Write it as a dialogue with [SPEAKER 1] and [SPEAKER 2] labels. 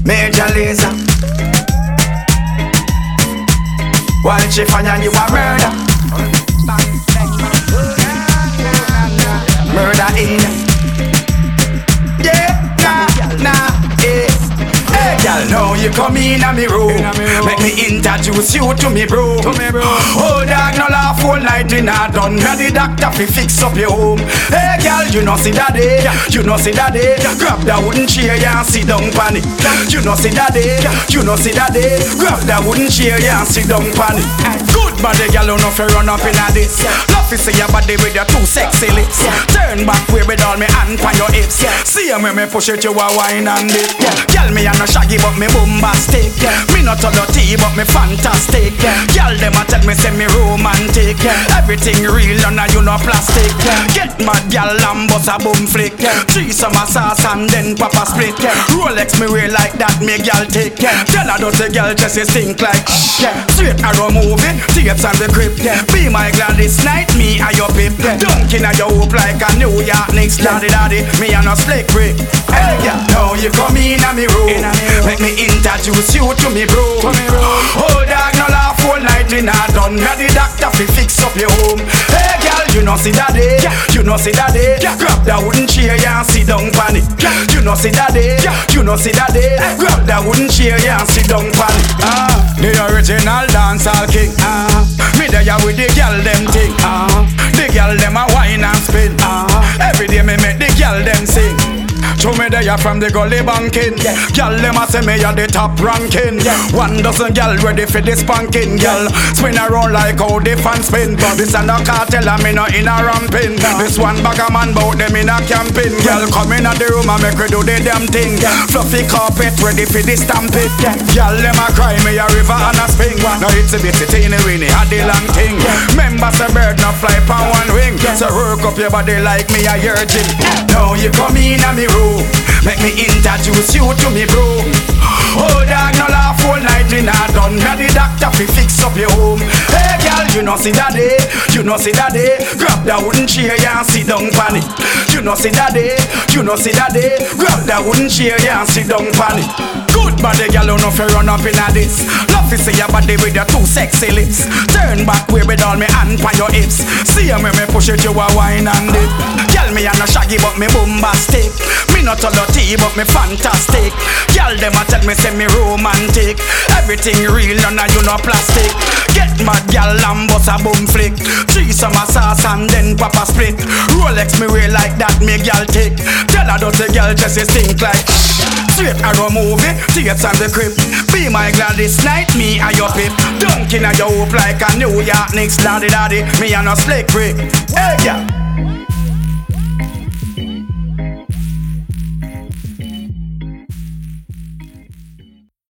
[SPEAKER 1] Major Lazer. While she find you a murder. Murder in. Yeah, nah, eh. Hey, girl, now you come in a me room. Make me introduce you to me bro. Oh, dog, no laugh all night in a done. Now the doctor fi fix up your home. Hey, girl, you know see that day. You know see that day. Grab that wooden chair and sit down pan it. You know see that day. You know see that day. Grab that wooden chair and sit down pan it. Good body, girl, you know fi run up in a this. Love fi see your body with your two sexy lips. Turn back way with all me hand on your hips. See when me push it, you a wine and dip. Girl, me a no shaggy but me bombastic. Me not a dirty but me fantastic. Girl, them a tell me say me romantic. Everything real and you no plastic. Get mad, girl, and bust a boom flick. Three summer sauce and then papa split. Rolex me wear like that, me girl take. Tell her dirty girl just stink like straight arrow movie, tapes and the grip. Be my Gladys Knight, me and your pip. Dunking at your hoop like a New York Knicks. Daddy, me and a slick brick. Hey, yeah, now you come in a me room. Make me introduce you to me bro. Oh, dog, no laugh all night in a done. Now the doctor fi fix up your home. Hey, girl, you know see that day. You know see that day. Grab that wooden chair and sit down pan it. You know see that day. You know see that day. Grab that wooden chair and sit down pan it. The original dancehall king. Me there with the girl them thing. The girl them a wine and spin. Every day me make the girl them sing. Show me there from the gully banking. Girl, them a say me a the top ranking. One dozen girl ready for this spanking. Girl, spin around like how the fans spin. This and a cartel and me not in a ramping. This one bag a man bout them in a camping. Girl, come in at the room and make we do the damn thing. Fluffy carpet ready for the stamping. Girl, them a cry me a river and a spring. Now it's a bit teeny weeny, had the long thing. Members a bird not fly pan one wing. So work up your body like me a virgin. Now you come in a me room. Make me introduce you to me bro. Oh, dog, no laugh all night in a done. Now the doctor fi fix up your home. Hey, girl, you know see that day. You know see that day. Grab that wooden chair and sit down pan it. You know see that day. You know see that day. Grab that wooden chair and sit down pan it. Good body, girl, you know fi run up in a this. Love fi see your body with your two sexy lips. Turn back way with all me hand on your hips. See when me push it, you a wine and dip. Girl, me a no shaggy but me bombastic. Me not a dirty but me fantastic. Girl, them a tell me say me romantic. Everything real and you no plastic. Get mad, girl, and bust a boom flick. Three summer sauce and then papa split. Rolex me wear like that, me girl take. Tell her dirty girl just stink like straight arrow movie, tapes and the crib. Be my Gladys Knight, me and your pip. Dunking at your hoop like a New York Knicks. Daddy, me and a slick brick. Hey, yeah.